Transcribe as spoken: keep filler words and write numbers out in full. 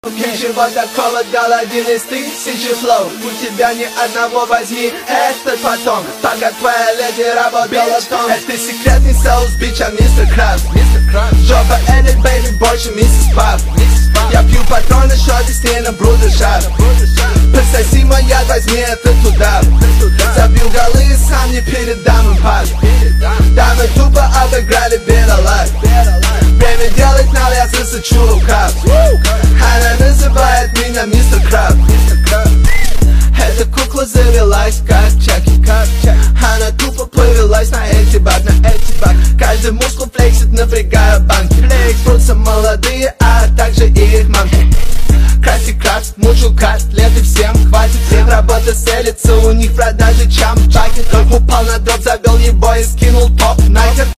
Ничего такого дал один из тысячи флоу. У тебя ни одного, возьми этот потом. Пока твоя леди работала том. Это секретный соус, бич, а мистер Краб. Жопа Элит, бэйби, больше миссис Пап. Я пью патроны, шоты с ней на брудершап. Пососи мой яд, возьми это туда. Забью голы и сам не передам им пас. Дамы тупо обыграли бедолаг. Время делать надо, я засучу рукав. Она называет меня мистер Краб. Эта кукла завелась как Чаки. Она тупо повелась на эти бак, на эти бак. Каждый мускул флексит, напрягая банки. Прутся молодые, а также и их мамки. Красти крафт, мучил котлеты, всем хватит. Всем работа селится, у них в продаже чампаки. Только упал на дроп, завел его и скинул топ. Нахер.